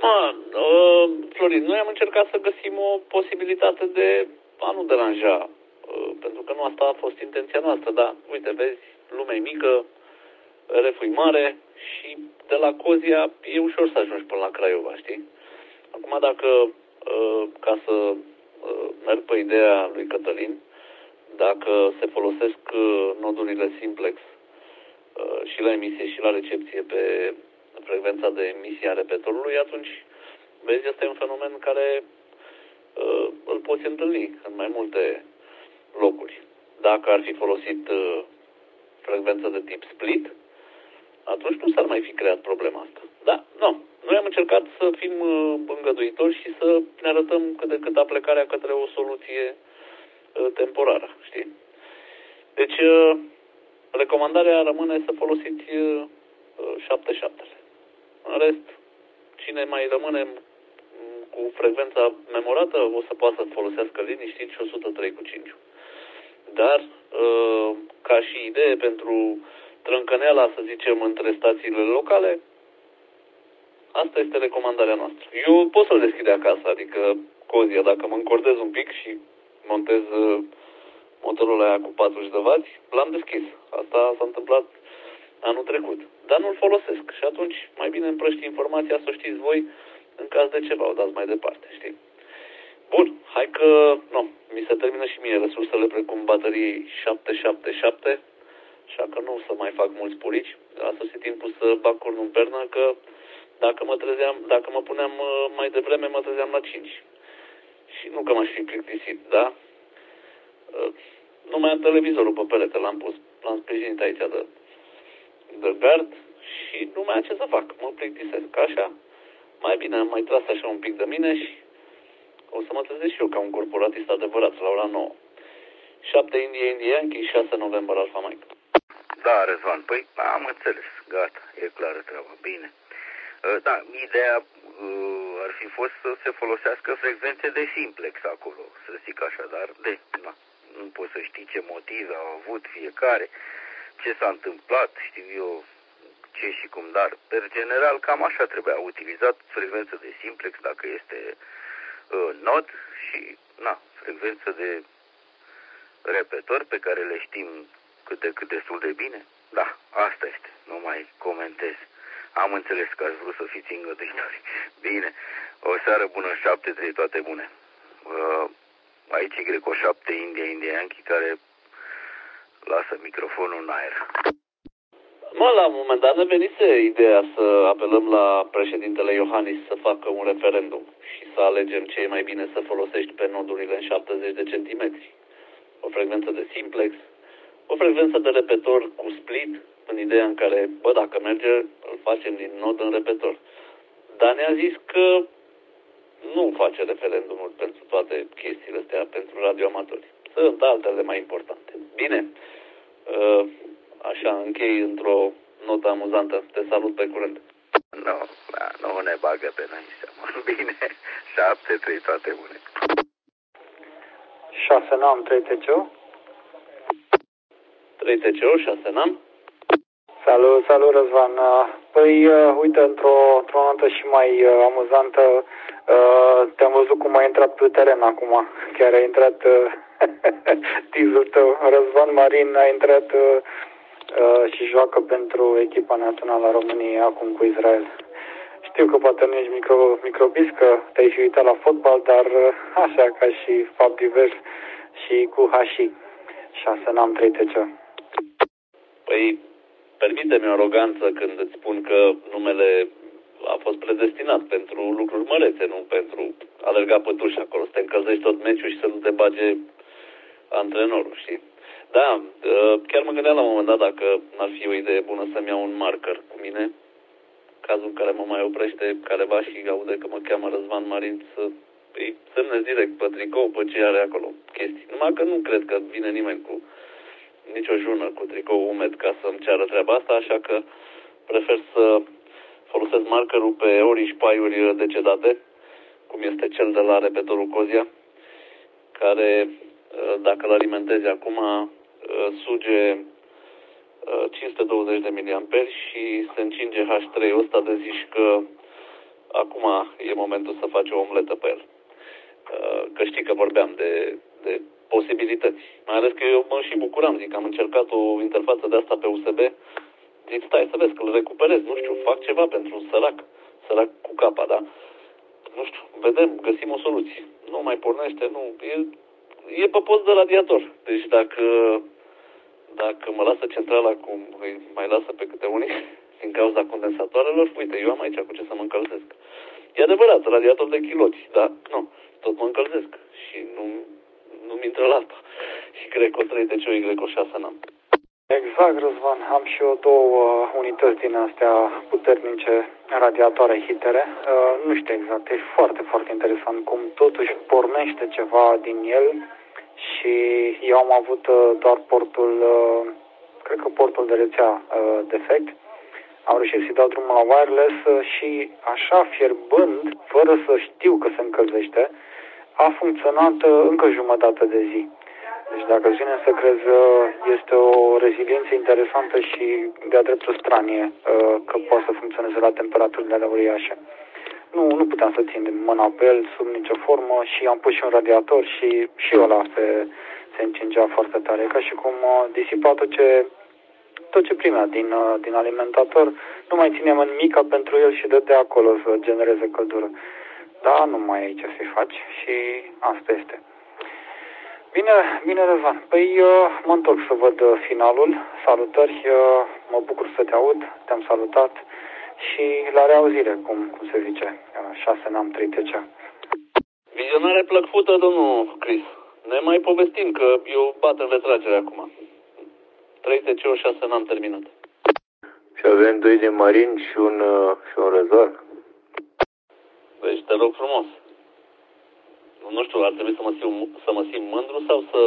Florin, noi am încercat să găsim o posibilitate de a nu deranja, pentru că nu asta a fost intenția noastră, dar uite, vezi, lumea e mică, RF-ul e mare și de la Cozia e ușor să ajungi până la Craiova, știi? Acum dacă, ca să merg pe ideea lui Cătălin, dacă se folosesc nodurile simplex și la emisie și la recepție pe frecvența de emisie a repetorului, atunci, vezi, asta e un fenomen care îl poți întâlni în mai multe locuri. Dacă ar fi folosit frecvența de tip split, atunci nu s-ar mai fi creat problema asta. Da, nu. Noi am încercat să fim îngăduitori și să ne arătăm cât de cât aplecarea către o soluție temporară, știi? Deci, recomandarea rămâne să folosiți 7.7-le. În rest, cine mai rămâne cu frecvența memorată o să poată să folosească liniștit și 103.5. Dar, ca și idee pentru trâncăneala, să zicem, între stațiile locale, asta este recomandarea noastră. Eu pot să-l deschid de acasă, adică Cozia, dacă mă încordez un pic și montez motorul aia cu 40W, l-am deschis. Asta s-a întâmplat anul trecut. Dar nu-l folosesc și atunci mai bine împrăști informația, să o știți voi, în caz de ceva, o dați mai departe, știi? Bun, hai că, mi se termină și mie resursele precum bateriei 777, așa că nu o să mai fac mulți purici. A sosit timpul să bag cornul în pernă, că dacă mă puneam mai devreme, mă trezeam la 5. Și nu că m-aș fi plictisit, da? Nu mai am televizorul pe perete, l-am sprijinit aici de gard și nu mai am ce să fac, mă plictisesc. Așa, mai bine am mai tras așa un pic de mine și o să mă trezesc și eu ca un corporatist adevărat la ora 9. 7 India Yankee, 6 November Alpha Mike. Da, Răzvan, păi am înțeles, gata, e clară treaba, bine. Da, ideea ar fi fost să se folosească frecvențe de simplex acolo, să zic așa, dar nu poți să știi ce motive au avut fiecare, ce s-a întâmplat, știu eu ce și cum, dar per general cam așa trebuia utilizat frecvență de simplex dacă este nod și frecvență de repetor pe care le știm cât de cât destul de bine. Da, asta este, nu mai comentez. Am înțeles că ați vrut să fiți îngăduitori. Bine, o seară bună, 7-3, toate bune. Aici e Greco 7 India Yankee, care lasă microfonul în aer. La un moment dat ne venise ideea să apelăm la președintele Iohannis să facă un referendum și să alegem ce e mai bine să folosești pe nodurile în 70 de centimetri. O frecvență de simplex, o frecvență de repetor cu split, în ideea în care, dacă merge, îl facem din nod în repetor. Dar ne-a zis că nu face referendumul pentru toate chestiile astea, pentru radioamatori. Sunt altele mai importante. Bine, așa închei într-o notă amuzantă. Te salut pe curând. Nu ne bagă pe noi seama. Bine, 7-3, toate bune. 6 n-am, 3 TCO. 3 TCO, 6 n-am. Salut, Răzvan. Păi, uite, într-o notă și mai amuzantă, te-am văzut cum a intrat pe teren acum. Chiar a intrat tizul tău. Răzvan Marin a intrat și joacă pentru echipa națională a României acum cu Israel. Știu că poate nu ești microbist, că te-ai fi uitat la fotbal, dar așa ca și fapt divers și cu Hashi. 6 n-am, 3 TCO. Păi, permite-mi o aroganță când îți spun că numele a fost predestinat pentru lucruri mărețe, nu pentru alerga pătuși acolo, să te încălzești tot meciul și să nu te bage antrenorul, știi? Da, chiar mă gândeam la un moment dat dacă n-ar fi o idee bună să-mi iau un marker cu mine, cazul în care mă mai oprește careva și aude că mă cheamă Răzvan Marin, să-i semnez direct pe tricou, pe ce are acolo chestii. Numai că nu cred că vine nimeni cu nicio jună cu tricou umed ca să-mi ceară treaba asta, așa că prefer să folosesc markerul pe ori și paiuri decedate, cum este cel de la repetorul Cozia, care, dacă îl alimentezi acum, suge 520 de miliamperi și se încinge H3-ul ăsta de zici că acum e momentul să faci o omletă pe el. Că știi că vorbeam de posibilități. Mai ales că eu mă și bucuram, zic, am încercat o interfață de asta pe USB. Zic, stai să vezi că îl recuperez, nu știu, fac ceva pentru un sărac cu capa, da? Nu știu, vedem, găsim o soluție. Nu mai pornește, nu, e pe post de radiator. Deci dacă mă lasă centrala cum îi mai lasă pe câte unii, din cauza condensatoarelor, uite, eu am aici cu ce să mă încălzesc. E adevărat, radiator de chiloți, dar nu, tot mă încălzesc și nu-mi intră la asta. Și cred că o 3TC o Y6 n-am. Exact, Răzvan. Am și eu două unități din astea puternice, radiatoare hitere. Nu știu exact, e foarte, foarte interesant cum totuși pornește ceva din el și eu am avut doar portul, cred că portul de rețea defect. Am reușit să-i dau drumul la wireless și așa fierbând, fără să știu că se încălzește, a funcționat încă jumătate de zi. Deci dacă îți vine să crezi, este o reziliență interesantă și de-a dreptul stranie că poate să funcționeze la temperaturile alea uriașe. Nu puteam să țin mâna pe el sub nicio formă și am pus și un radiator și ăla se încingea foarte tare. Ca și cum disipa tot ce primea din alimentator, nu mai țineam în mica pentru el și dădea acolo să genereze căldură. Da, nu mai ai ce să-i faci și asta este. Bine, Răzvan. Păi mă întorc să văd finalul. Salutări, mă bucur să te aud, te-am salutat și la reauzire, cum se zice, 6 n-am 3 TC. Vizionare plăcută, domnul Chris. Ne mai povestim că eu bat în retragere acum. 3 TC 6 n-am terminat. Și avem 2 de marini și un Răzvan. Deci te rog frumos. Nu știu, ar trebui să mă simt mândru sau să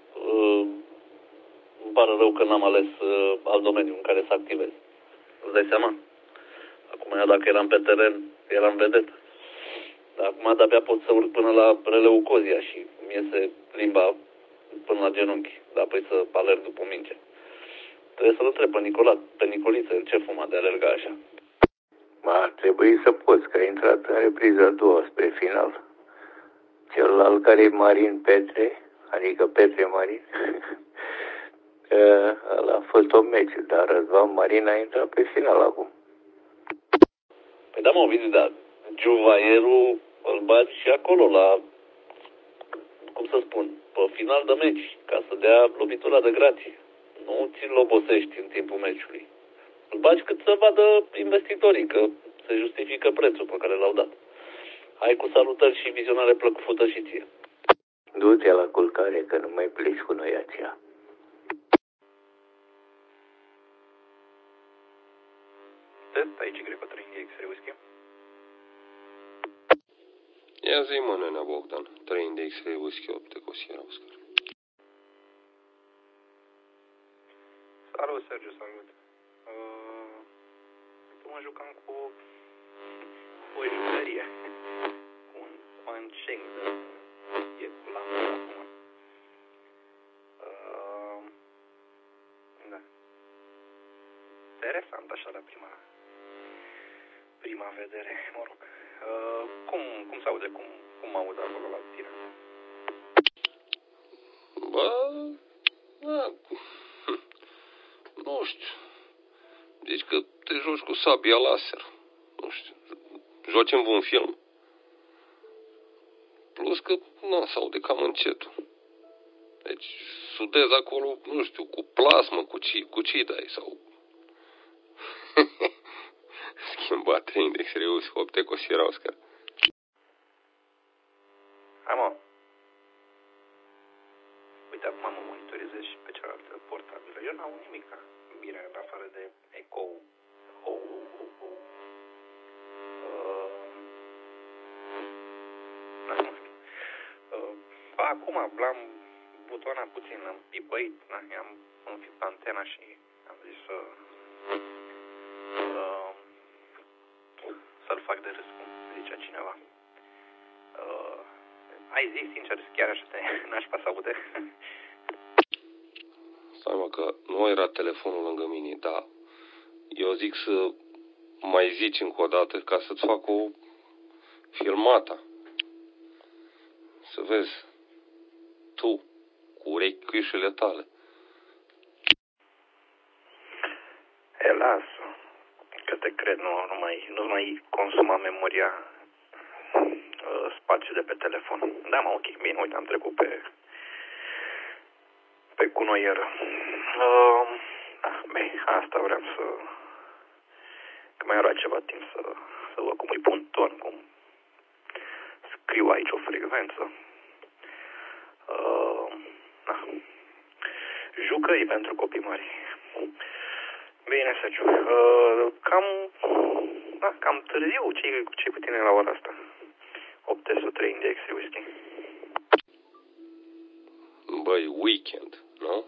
îmi pară rău că n-am ales alt domeniu în care să activez. Îți dai seama? Acum, dacă eram pe teren, eram vedet. Dar acum de-abia pot să urc până la releu Cozia și îmi iese limba până la genunchi. Dar apoi să alerg după minge. Trebuie să-l întreb pe Nicoliță în ce fuma de alerga așa. Ar trebui să poți, că ai intrat în repriza a doua spre final. Celălalt care e Marin Petre, adică Petre Marin, ăla a fost o meci, dar Răzvan Marin a intrat pe final acum. Păi da, mă, Ovidiu, dar Juvaierul îl bagi și acolo la, cum să spun, pe final de meci, ca să dea lovitura de grație. Nu ți-l obosești în timpul meciului. Îl bagi cât să vadă investitorii că se justifică prețul pe care l-au dat. Hai cu salutări și vizionare plăcută și ție. Du-te la culcare că nu mai pleci cu noi aceea. Test, aici Greco 3 X-ray whisky. Ia zi, mă, nenea Bogdan. 3 de X-ray whisky 8 cu Sierra Oscar. Salut, Sergiu, salut. Mă jucam cu o jucărie. Cu un Quancheng de cu la acum. Da. Interesant așa la prima vedere, mă rog. Cum se aude, cum mă aud acolo la tine? Bă, da, nu știu. Deci că te joci cu sabia laser. Nu știu. Joci în un film. Plus că nu se aude cam încetul. Deci sudezi acolo, nu știu, cu plasmă, cu ce dai sau... Schimba 3 index reus, 8 cu Sierra Oscar. Hai, mă. Uite, acum mă monitorizez și pe cealaltă portabilă. Eu n-au nimic bine în afară de eco. Nu știu. Acum l-am butonat puțin, l-am pipăit, am înfipt antena și am zis să-l fac de râs, cum zicea cineva. Hai zi, sincer, chiar așa n-aș pa să aude. Stai, mă, că nu era telefonul lângă mine, dar eu zic să mai zici încă o dată ca să-ți fac o filmata. Să vezi, tu, cu urechiușele tale. Lasă, că te cred, nu mai consuma memoria spațiu de pe telefon. Da, mă, ok, bine, uite, am trecut pe cunoieră. Bine, asta vreau că mai era ceva timp să văd cum îi pun ton, cum scriu aici o frecvență. Jucării pentru copii mari. Bine, Sergiu. Cam târziu. Ce cu tine la ora asta? 803 index whisky. Băi, weekend, nu?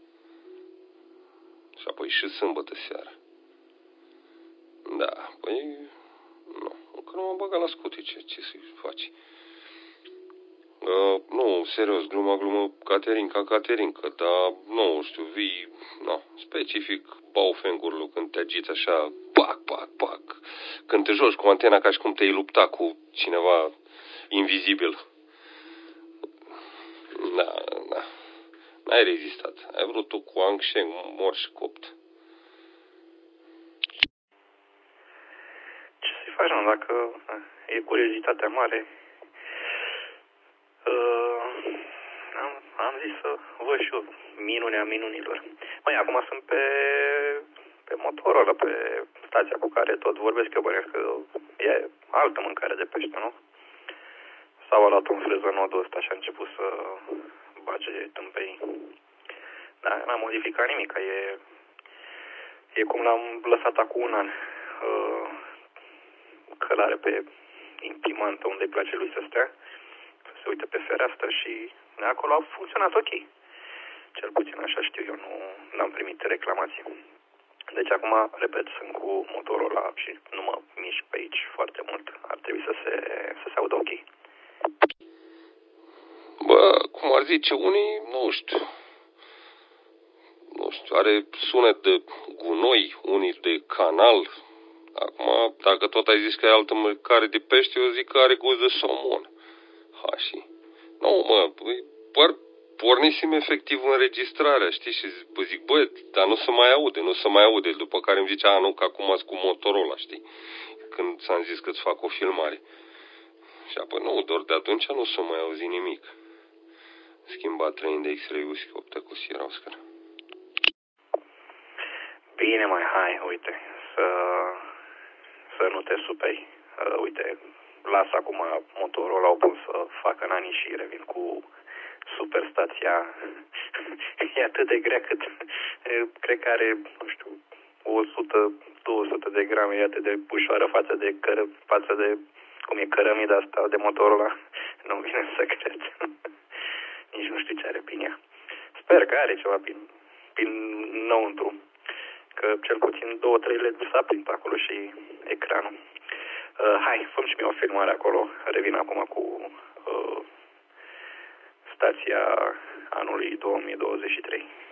Și apoi și sâmbătă seara. Da, păi... Nu, încă nu m-am băgat la scutice. Ce să-i faci? Nu, serios, glumă, Caterinca, dar nu știu, vii, specific Baofeng-urilor când te agiți așa, pac, când te joci cu antena ca și cum te-ai lupta cu cineva invizibil. Da, n-ai rezistat, ai vrut tu cu Ang Sheng, mor și copt. Ce să-i faci, mă, dacă e curiozitatea mare... Am zis să văd și eu minunea minunilor. Măi, acum sunt pe Motorola, pe stația cu care tot vorbesc, eu bănesc că e altă mâncare de pește, nu? Sau a luat un frezănodul ăsta și a început să bage tâmpei. Da, n-am modificat nimic, e cum l-am lăsat acum un an. Călare pe imprimantă unde îi place lui să stea, să se uite pe fereastră și acolo a funcționat ok. Cel puțin așa știu eu, nu am primit reclamații. Deci acum, repet, sunt cu Motorola și nu mă mișc pe aici foarte mult. Ar trebui să se audă ok. Bă, cum ar zice unii, nu știu, are sunet de gunoi, unii de canal. Acum, dacă tot ai zis că e altă mâncare de pește, eu zic că are gust de somon. Hași. Nu, mă, pornisem efectiv înregistrarea, știi, și zic, bă, dar nu se mai aude, după care îmi zice, nu, că acum ați cu Motorola, știi, când ți-am zis că îți fac o filmare. Și apoi, nu, doar de atunci nu se mai auzi nimic. Schimba 3 index X-ray 8 cu Sierra Oscar. Bine, mai hai, uite, să nu te superi. Uite, las acum Motorola, au pus să facă nani și revin cu superstația. E atât de grea cât cred că are, nu știu, 100-200 de grame, e atât de ușoară față de cum e cărămida asta de Motorola. Nu vine să cred. Nici nu știu ce are prin ea. Sper că are ceva prin înăuntru. Că cel puțin 2-3 LED s-a prins acolo și ecranul. Hai, făm și mie o filmare acolo. Revin acum cu stația anului 2023.